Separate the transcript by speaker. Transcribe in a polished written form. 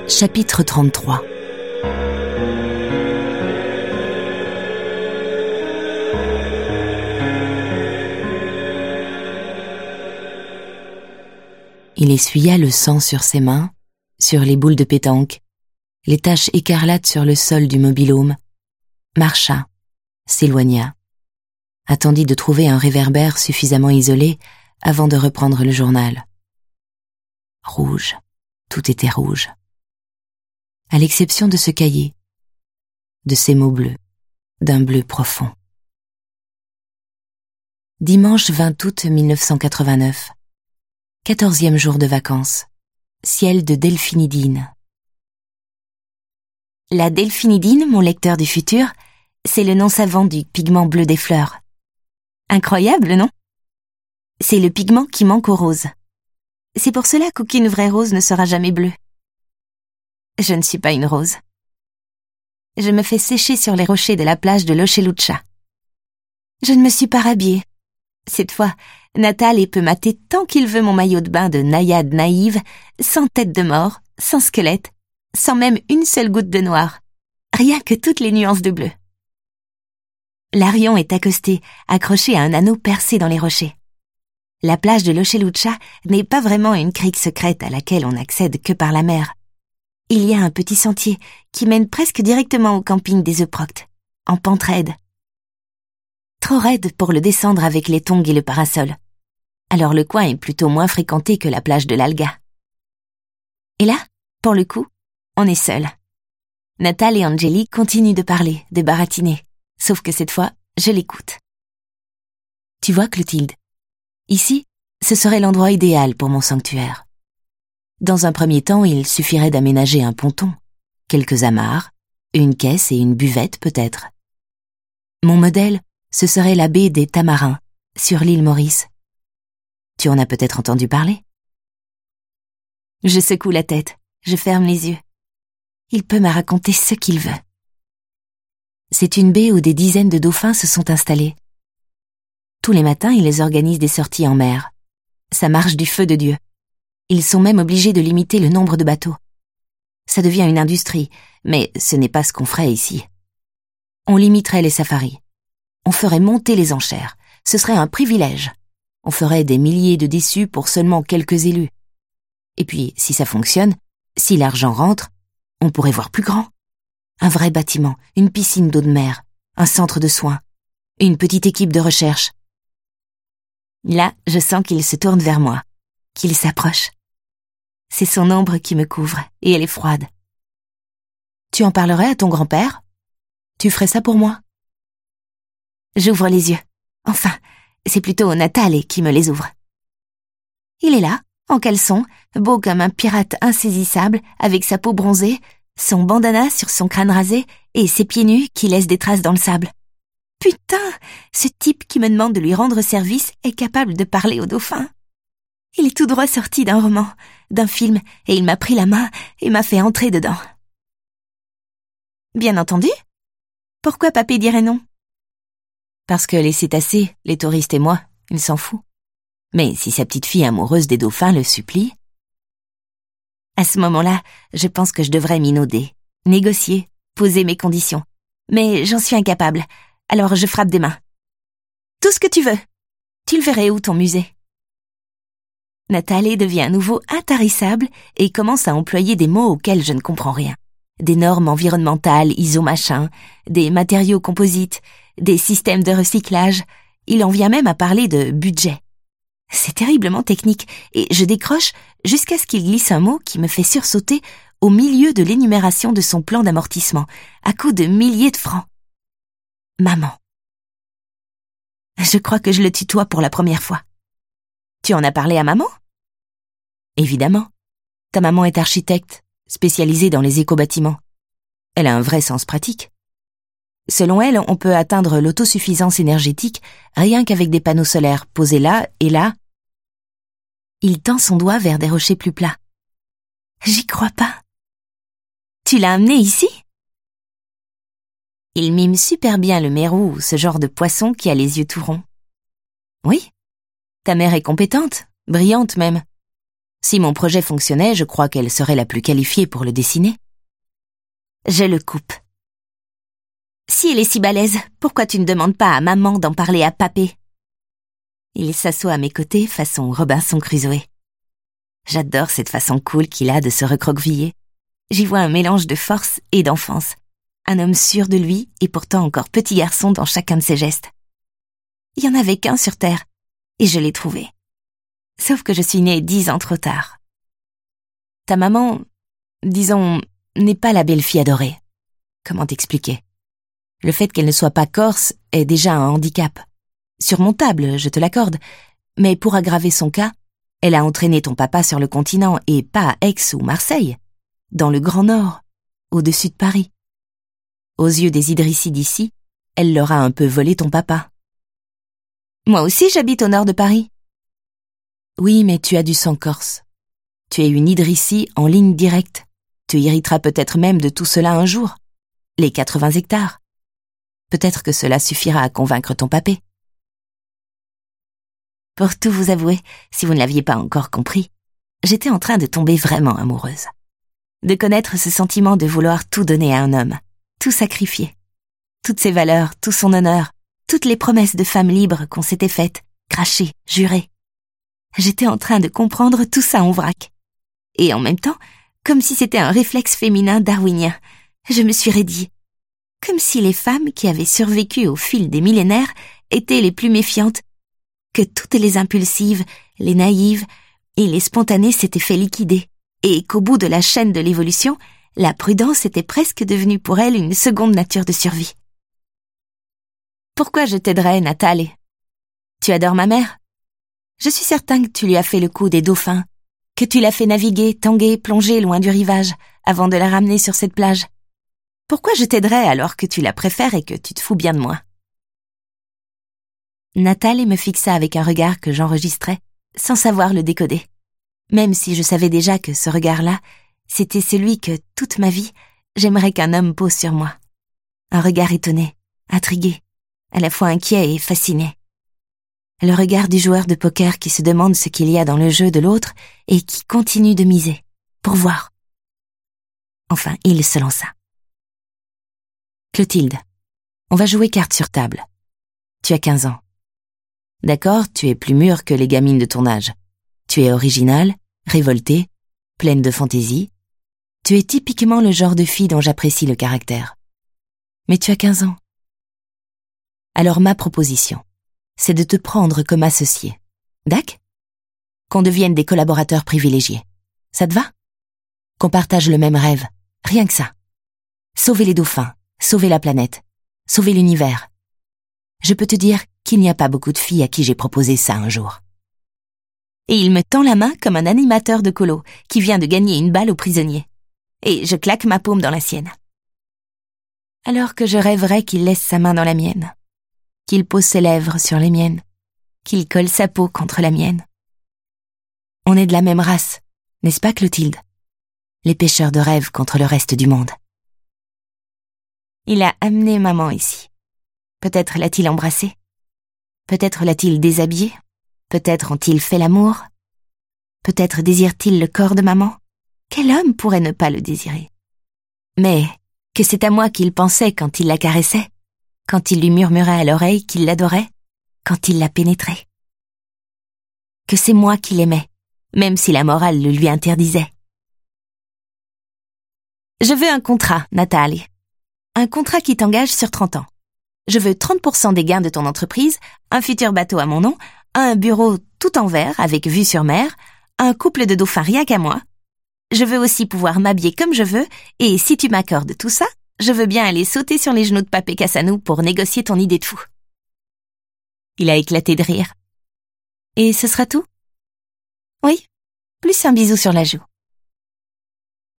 Speaker 1: Chapitre 33. Il essuya le sang sur ses mains, sur les boules de pétanque, les taches écarlates sur le sol du mobil-home, marcha, s'éloigna, attendit de trouver un réverbère suffisamment isolé avant de reprendre le journal. Rouge, tout était rouge. À l'exception de ce cahier, de ces mots bleus, d'un bleu profond. Dimanche 20 août 1989. 14e jour de vacances. Ciel de delphinidine. La delphinidine, mon lecteur du futur, c'est le nom savant du pigment bleu des fleurs. Incroyable, non? C'est le pigment qui manque aux roses. C'est pour cela qu'aucune vraie rose ne sera jamais bleue. Je ne suis pas une rose. Je me fais sécher sur les rochers de la plage de Lochelucha. Je ne me suis pas rhabillée. Cette fois, Natal peut mater tant qu'il veut mon maillot de bain de naïade naïve, sans tête de mort, sans squelette, sans même une seule goutte de noir. Rien que toutes les nuances de bleu. L'Arion est accosté, accroché à un anneau percé dans les rochers. La plage de Lochelucha n'est pas vraiment une crique secrète à laquelle on n'accède que par la mer. Il y a un petit sentier qui mène presque directement au camping des Euproctes, en pente raide. Trop raide pour le descendre avec les tongs et le parasol. Alors le coin est plutôt moins fréquenté que la plage de l'Alga. Et là, pour le coup, on est seuls. Natal et Angeli continuent de parler, de baratiner, sauf que cette fois, je l'écoute. Tu vois, Clotilde, ici, ce serait l'endroit idéal pour mon sanctuaire. Dans un premier temps, il suffirait d'aménager un ponton, quelques amarres, une caisse et une buvette peut-être. Mon modèle, ce serait la baie des Tamarins, sur l'île Maurice. Tu en as peut-être entendu parler? Je secoue la tête, je ferme les yeux. Il peut me raconter ce qu'il veut. C'est une baie où des dizaines de dauphins se sont installés. Tous les matins, ils organisent des sorties en mer. Ça marche du feu de Dieu. Ils sont même obligés de limiter le nombre de bateaux. Ça devient une industrie, mais ce n'est pas ce qu'on ferait ici. On limiterait les safaris. On ferait monter les enchères. Ce serait un privilège. On ferait des milliers de déçus pour seulement quelques élus. Et puis, si ça fonctionne, si l'argent rentre, on pourrait voir plus grand. Un vrai bâtiment, une piscine d'eau de mer, un centre de soins, une petite équipe de recherche. Là, je sens qu'il se tourne vers moi, qu'il s'approche. C'est son ombre qui me couvre, et elle est froide. Tu en parlerais à ton grand-père? Tu ferais ça pour moi? J'ouvre les yeux. Enfin, c'est plutôt Natal qui me les ouvre. Il est là, en caleçon, beau comme un pirate insaisissable, avec sa peau bronzée, son bandana sur son crâne rasé et ses pieds nus qui laissent des traces dans le sable. Putain, ce type qui me demande de lui rendre service est capable de parler aux dauphins. Il est tout droit sorti d'un roman, d'un film, et il m'a pris la main et m'a fait entrer dedans. Bien entendu. Pourquoi papé dirait non? Parce que les cétacés, les touristes et moi, il s'en fout. Mais si sa petite fille amoureuse des dauphins le supplie... À ce moment-là, je pense que je devrais minauder, négocier, poser mes conditions. Mais j'en suis incapable, alors je frappe des mains. Tout ce que tu veux. Tu le verrais où ton musée? Nathalie devient à nouveau intarissable et commence à employer des mots auxquels je ne comprends rien. Des normes environnementales, ISO machin, des matériaux composites, des systèmes de recyclage. Il en vient même à parler de budget. C'est terriblement technique et je décroche jusqu'à ce qu'il glisse un mot qui me fait sursauter au milieu de l'énumération de son plan d'amortissement, à coups de milliers de francs. Maman. Je crois que je le tutoie pour la première fois. Tu en as parlé à maman? Évidemment. Ta maman est architecte, spécialisée dans les éco-bâtiments. Elle a un vrai sens pratique. Selon elle, on peut atteindre l'autosuffisance énergétique rien qu'avec des panneaux solaires posés là et là. Il tend son doigt vers des rochers plus plats. J'y crois pas. Tu l'as amené ici? Il mime super bien le mérou ou ce genre de poisson qui a les yeux tout ronds. Oui, ta mère est compétente, brillante même. Si mon projet fonctionnait, je crois qu'elle serait la plus qualifiée pour le dessiner. Je le coupe. Si elle est si balèze, pourquoi tu ne demandes pas à maman d'en parler à papé? Il s'assoit à mes côtés, façon Robinson Crusoe. J'adore cette façon cool qu'il a de se recroqueviller. J'y vois un mélange de force et d'enfance. Un homme sûr de lui et pourtant encore petit garçon dans chacun de ses gestes. Il y en avait qu'un sur Terre, et je l'ai trouvé. Sauf que je suis née 10 ans trop tard. Ta maman, disons, n'est pas la belle-fille adorée. Comment t'expliquer? Le fait qu'elle ne soit pas corse est déjà un handicap. Surmontable, je te l'accorde, mais pour aggraver son cas, elle a entraîné ton papa sur le continent et pas à Aix ou Marseille, dans le Grand Nord, au-dessus de Paris. Aux yeux des Idrissi d'ici, elle leur a un peu volé ton papa. Moi aussi j'habite au nord de Paris. Oui, mais tu as du sang corse. Tu es une Idrissi en ligne directe. Tu hériteras peut-être même de tout cela un jour. Les 80 hectares. Peut-être que cela suffira à convaincre ton papé. Pour tout vous avouer, si vous ne l'aviez pas encore compris, j'étais en train de tomber vraiment amoureuse. De connaître ce sentiment de vouloir tout donner à un homme, tout sacrifier. Toutes ses valeurs, tout son honneur, toutes les promesses de femme libre qu'on s'était faites, crachées, jurées. J'étais en train de comprendre tout ça en vrac. Et en même temps, comme si c'était un réflexe féminin darwinien, je me suis raidie. Comme si les femmes qui avaient survécu au fil des millénaires étaient les plus méfiantes, que toutes les impulsives, les naïves et les spontanées s'étaient fait liquider, et qu'au bout de la chaîne de l'évolution, la prudence était presque devenue pour elles une seconde nature de survie. Pourquoi je t'aiderais, Nathalie? Tu adores ma mère? Je suis certain que tu lui as fait le coup des dauphins, que tu l'as fait naviguer, tanguer, plonger loin du rivage, avant de la ramener sur cette plage. Pourquoi je t'aiderais alors que tu la préfères et que tu te fous bien de moi? Nathalie me fixa avec un regard que j'enregistrais, sans savoir le décoder. Même si je savais déjà que ce regard-là, c'était celui que, toute ma vie, j'aimerais qu'un homme pose sur moi. Un regard étonné, intrigué, à la fois inquiet et fasciné. Le regard du joueur de poker qui se demande ce qu'il y a dans le jeu de l'autre et qui continue de miser, pour voir. Enfin, il se lança. Clotilde, on va jouer cartes sur table. Tu as 15 ans. D'accord, tu es plus mûre que les gamines de ton âge. Tu es originale, révoltée, pleine de fantaisie. Tu es typiquement le genre de fille dont j'apprécie le caractère. Mais tu as 15 ans. Alors ma proposition, c'est de te prendre comme associé. Dac? Qu'on devienne des collaborateurs privilégiés. Ça te va? Qu'on partage le même rêve, rien que ça. Sauver les dauphins, sauver la planète, sauver l'univers. Je peux te dire qu'il n'y a pas beaucoup de filles à qui j'ai proposé ça un jour. Et il me tend la main comme un animateur de colo qui vient de gagner une balle au prisonnier. Et je claque ma paume dans la sienne. Alors que je rêverais qu'il laisse sa main dans la mienne, qu'il pose ses lèvres sur les miennes, qu'il colle sa peau contre la mienne. On est de la même race, n'est-ce pas Clotilde? Les pêcheurs de rêves contre le reste du monde. Il a amené maman ici. Peut-être l'a-t-il embrassée. Peut-être l'a-t-il déshabillée. Peut-être ont-ils fait l'amour. Peut-être désire-t-il le corps de maman. Quel homme pourrait ne pas le désirer? Mais que c'est à moi qu'il pensait quand il la caressait, quand il lui murmurait à l'oreille qu'il l'adorait, quand il la pénétrait. Que c'est moi qui l'aimais, même si la morale le lui interdisait. Je veux un contrat, Nathalie. Un contrat qui t'engage sur 30 ans. Je veux 30% des gains de ton entreprise, un futur bateau à mon nom, un bureau tout en verre avec vue sur mer, un couple de dauphins rien qu'à moi. Je veux aussi pouvoir m'habiller comme je veux, et si tu m'accordes tout ça, je veux bien aller sauter sur les genoux de Papé Cassanou pour négocier ton idée de fou. Il a éclaté de rire. Et ce sera tout? Oui, plus un bisou sur la joue.